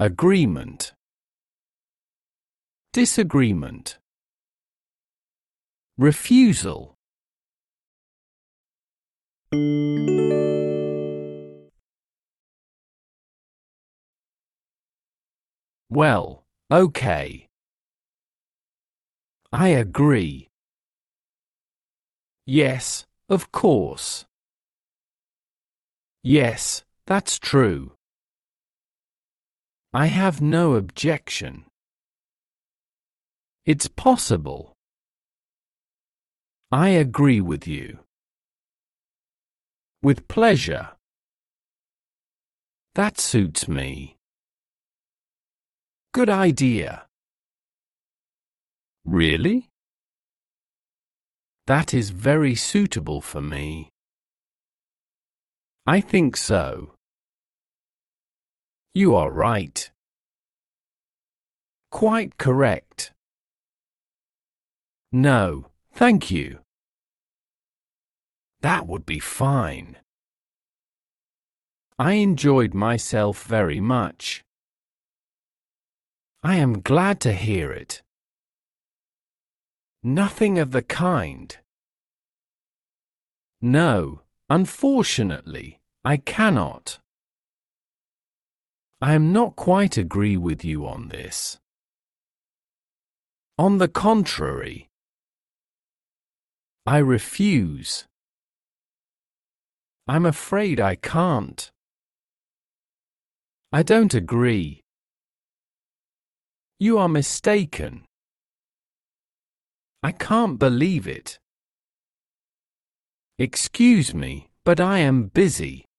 agreement, disagreement, refusal. Well, okay. I agree. Yes, of course. Yes, that's true. I have no objection. It's possible. I agree with you. With pleasure. That suits me. Good idea. Really? That is very suitable for me. I think so. You are right. Quite correct. No, thank you. That would be fine. I enjoyed myself very much. I am glad to hear it. Nothing of the kind. No, unfortunately, I cannot. I am not quite agree with you on this. On the contrary, I refuse. I'm afraid I can't. I don't agree. You are mistaken. I can't believe it. Excuse me, but I am busy.